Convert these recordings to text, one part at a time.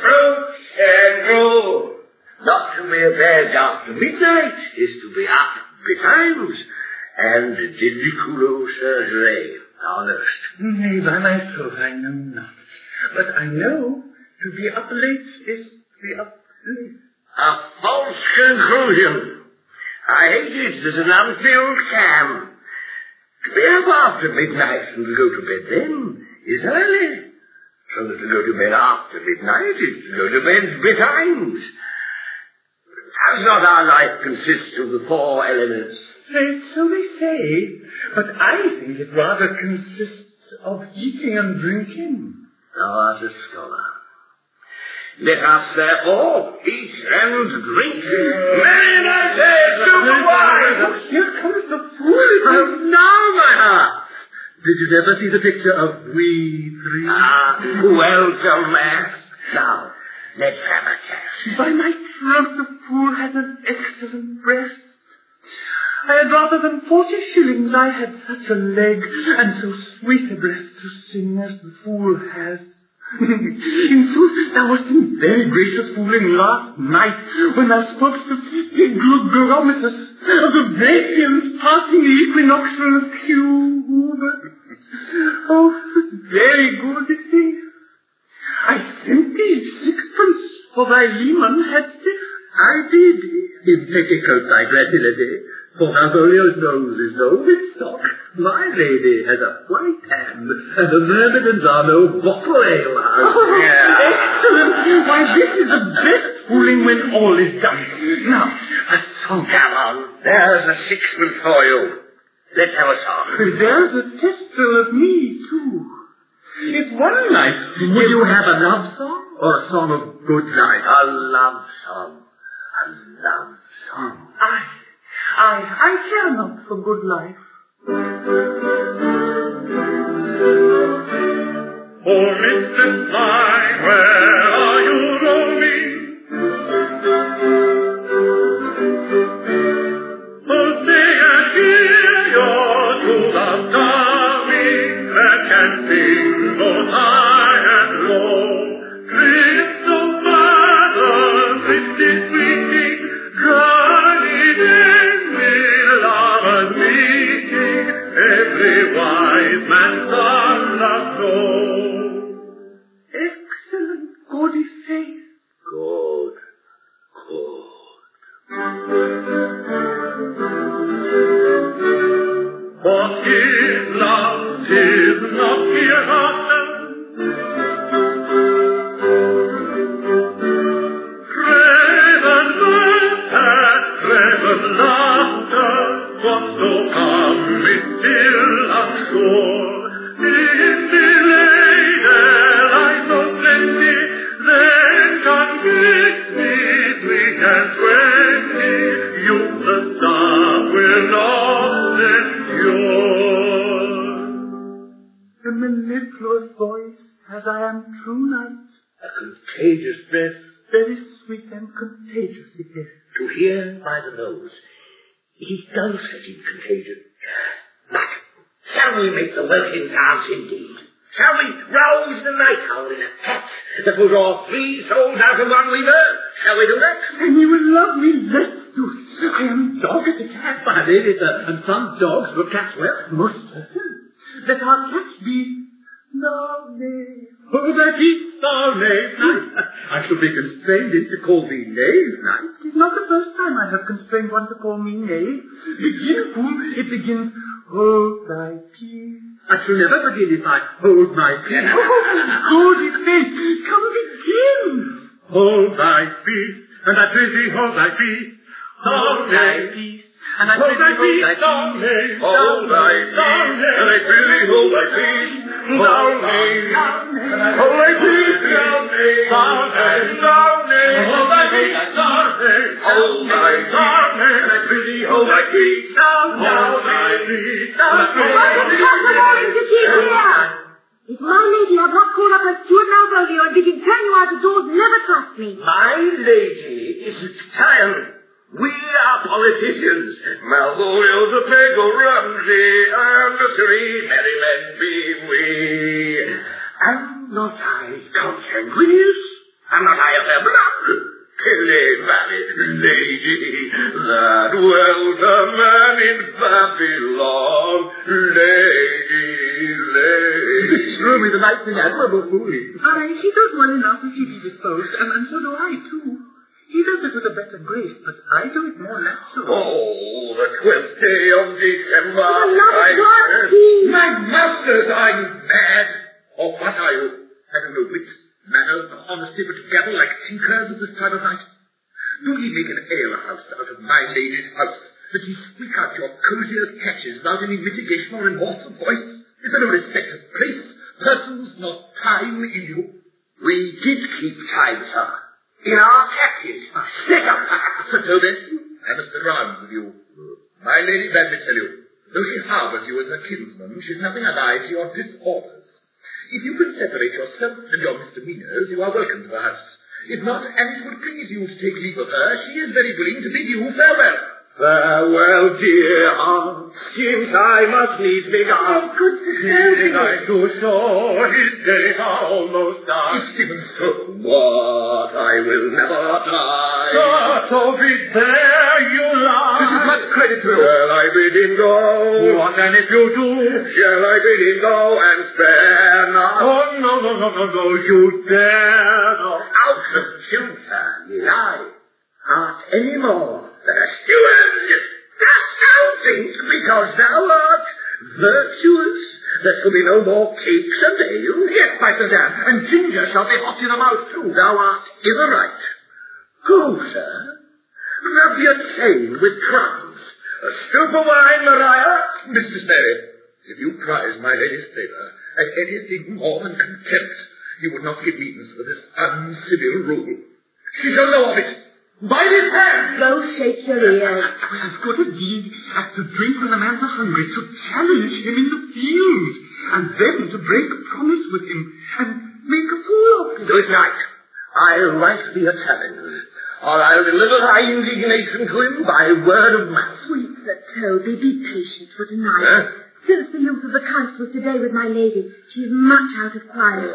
Fruits and brew. Not to be abed after midnight is to be up betimes, and didiculo surgery, thou knowest. Nay, by my troth, I know not. But I know to be up late is to be up late. A false conclusion. I hate it as an unfilled can. To be up after midnight and to go to bed then is early. So that to go to bed after midnight is to go to bed betimes. Does not our life consist of the four elements? So they say, but I think it rather consists of eating and drinking. Thou art a scholar. Let us therefore eat and drink. Mariner says to the wine. Here comes the fool. Oh, now, my heart. Did you ever see the picture of we three? Welcome, Max. Now, let's have a cast. By my troth, the fool has an excellent breast. I had rather than 40 shillings I had such a leg, and so sweet a breast to sing as the fool has. In sooth, thou wast in very gracious fooling last night, when thou spokest of Hygrometus, of the Vlasians passing the equinoctial Cuba. Oh, very good it is. I sent thee sixpence for thy leman, hadst thou? I did, in petticoat thy gratulity, for Malvolio's nose is no whipstock. My lady has a white hand, and the myrmidons are no bottle ale house. Oh, excellent! Why, this is the best fooling when all is done. Now, a song. Come on, there's a sixpence for you. Let's have a song. There's a testicle of me, too. It's one night. Will you have a love song, or a song of good life? A love song. A love song. I care not for good life. Oh, Mr. Fly, where are you roaming? Oh, say and hear your true love coming, that can sing both high and low. Drift so far, drifted sweetly, journeyed in me, lovers meeting, every wise man's son doth know. Excellent, gaudy face. Good. What is love? 'Tis not hereafter. Craven mirth hath craven laughter. What so come is still unsure. In delay there lies no plenty, then can kiss me sweet and twenty. You the star will not endure. The mellifluous voice, as I am true knight, A contagious breath very sweet and contagious it is. to hear by the nose. It is dulcet contagion. But shall we make the welkin dance indeed? Shall we rouse the night owl in a cat that will draw 3 souls out of one weaver? Shall we do that? And you will love me, let's do it. I am dog at a cat. My lady, and some dogs will catch well. Most certain. Let our cats be lovely. Oh, that is thou knave knight. I shall be constrained in to call thee knave knight. It is not the first time I have constrained one to call me knave. Begin, fool. It begins, hold thy peace. I shall never begin if I hold my peace. Oh, good then. Come begin. Hold thy peace, and I pray thee hold thy peace. Hold thy peace. And I Hold thy pray thee peace, thou knave. Hold thy peace, and I pray thee hold thy peace. Thou knave, and I hold thy peace, thou knave, thou knave, hold thy peace, thou knave, hold thy peace, and I pray thee hold thy peace, hold thy peace, and I pray thee hold thy peace. If my lady had not called up her steward Malvolio and bid him turn you out of doors, never trust me. My lady is Italian. We are politicians. Malvolio's a Pego Ramsey, and the 3 merry men be we. Am not I consanguineous? cannot I have their blood? Pilly-valley lady, that dwelt a man in Babylon. Lady. Miss Ruby, the knight's an admirable fool. Aye, he does well enough if he be disposed, and so do I, too. He does it with a better grace, but I do it more natural. Oh, the 12th day of December. For the love of God, please. My masters, are you mad? Or what are you? Having no wits, manners, or honesty, but gabble like tinkers at this time of night? Do ye make an alehouse out of my lady's house, that ye squeak out your coziest catches without any mitigation or remorse of voice? Is there no respect of place, persons, nor time in you? We did keep time, sir. In our catches. Stick up, Sir Tobin. I must be round with you. My lady bade me tell you, though she harbours you as her kinsman, she's nothing allied to your disorders. If you can separate yourself and your misdemeanours, you are welcome to the house. If not, and it would please you to take leave of her, she is very willing to bid you farewell. Farewell, dear aunt, since I must needs be gone. Good to know Did I do so? His days are almost done. It's even so. What? I will never die. So be there you lie. This is much credit to you. Shall I bid him go? What then if you do? Shall I bid him go and spare not? Oh, no, you dare not. Out of kilter, ye lie. Not any more than a steward. Dost thou think, because thou art virtuous, there shall be no more cakes and ale? Yes, my Sir Dan, and ginger shall be hot in the mouth too. Thou art in the right. Go, sir. Rub your chain with crumbs. A scoop of wine, Maria. Mistress Mary, if you prize my lady's favour as anything more than contempt, you would not give means for this uncivil rule. She shall know of it. By this hand! Go shake your ears. Well, as good a deed as to drink when a man's hungry, to challenge him in the field, and then to break a promise with him, and make a fool of him. Do it right. I'll write thee a challenge, or I'll deliver thy indignation to him by word of mouth. Sweet Sir Toby, be patient for tonight. Since the youth of the count was today with my lady, she is much out of quiet.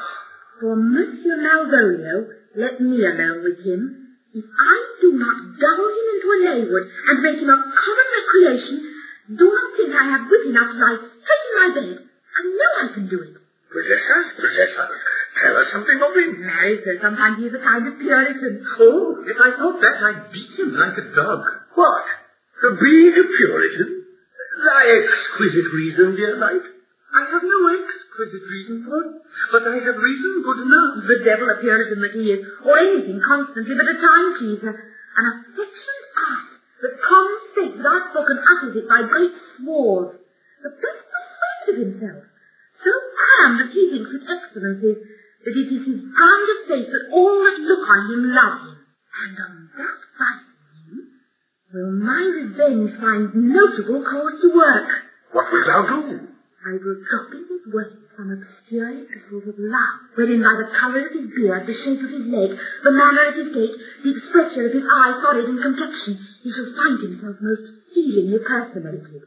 For Monsieur Malvolio, let me alone with him. If I do not double him into a laywood and make him a common recreation, do not think I have wit enough to lie straight in my bed. I know I can do it. Possessor, tell us something of him. Marry, sir, sometimes he is a kind of Puritan. Oh, if I thought that, I'd beat him like a dog. What? The being a Puritan? Thy exquisite reason, dear knight. I have no exquisite reason for it, but I have reason good enough. The devil a Puritan that he is, or anything constantly but a time-pleaser. An affectionate ass that common sense without spoken utters it by great swords. The best persuaded of himself. So crammed that he thinks with excellencies that it is his ground of faith that all that look on him love him. And on that fighting will my revenge find notable cause to work. What wilt thou do? I will drop in his way some obscure epistles of love, wherein by the colour of his beard, the shape of his leg, the manner of his gait, the expression of his eye, forehead, and complexion, he shall find himself most feelingly personated.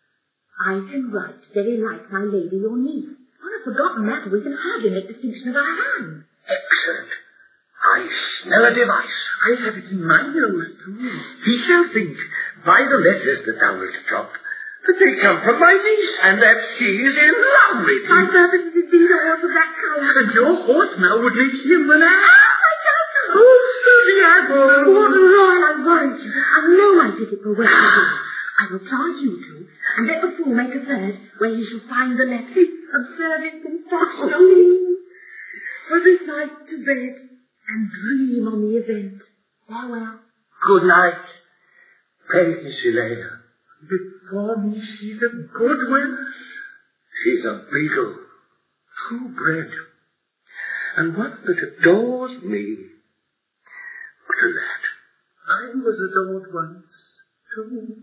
I can write very like my lady your niece. On a forgotten matter we can hardly make distinction of our hands. Excellent. I smell a device. I have it in my nose, too. He shall think, by the letters that thou wilt drop, that they come from my niece, and that she is in love with My him. purpose is indeed a horse of that colour. And your horse now would make him an ass. I don't know. Oh, Susie Apple! What a royal, I warrant you. I know I did it for well to do. I will charge you two, and let the fool make a third, where he shall find the letter. Observe it compassionately. For this night to bed, and dream on the event. Farewell. Good night, Princess Elena. Before me she's a good wench. She's a beagle, true bred, and one that adores me. What of that? I was adored once, too.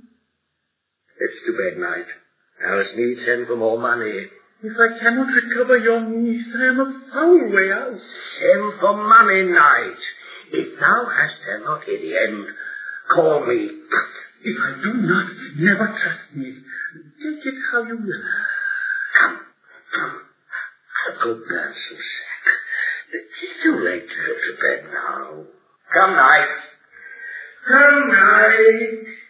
It's to bed night. Thou must need send for more money. If I cannot recover your niece, I am a foul way out. Send for money, knight. If thou hast them not in the end, call me. If I do not, never trust me. Take it how you will. Come. I'll go burn some sack. It's too late to go to bed now. Come night. Come night.